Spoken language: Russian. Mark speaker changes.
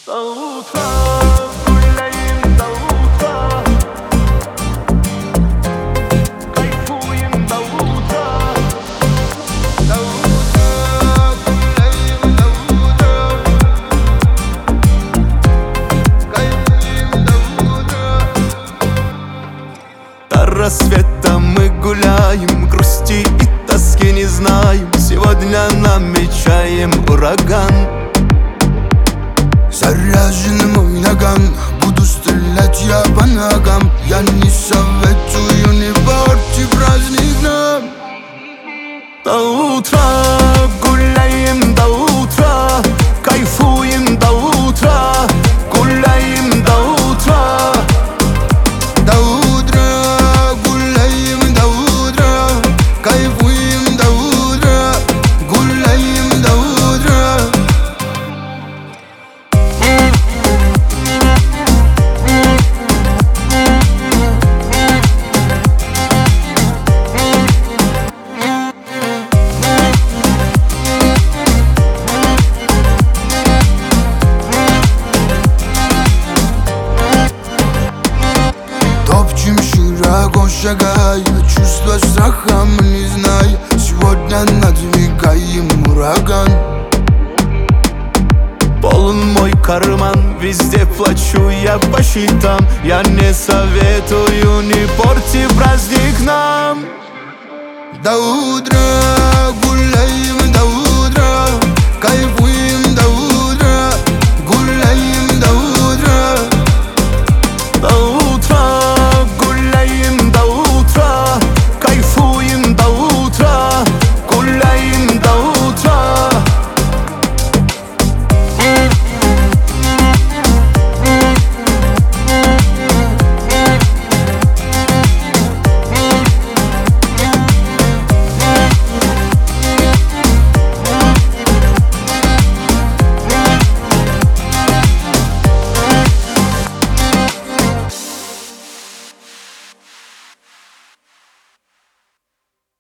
Speaker 1: До утра гуляем, до утра, кайфуем до утра. До утра гуляем, до утра, кайфуем до утра. До рассвета мы гуляем, грусти и тоски не знаем. Сегодня намечаем ураган.
Speaker 2: Заряжен мой наган, буду стрелять я по ногам. Я не советую, не порти праздник нам.
Speaker 1: До утра гуляем, до утра, кайфуем до утра, гуляем до утра.
Speaker 2: До утра гуляем, до утра, кайфуем до утра, гуляем до утра. Топчем широко шагая, чувства страха мы не зная. Сегодня надвигаем ураган.
Speaker 1: Полон мой карман, везде плачу я по счетам. Я не советую, не порти праздник нам.
Speaker 2: До утра гуляем,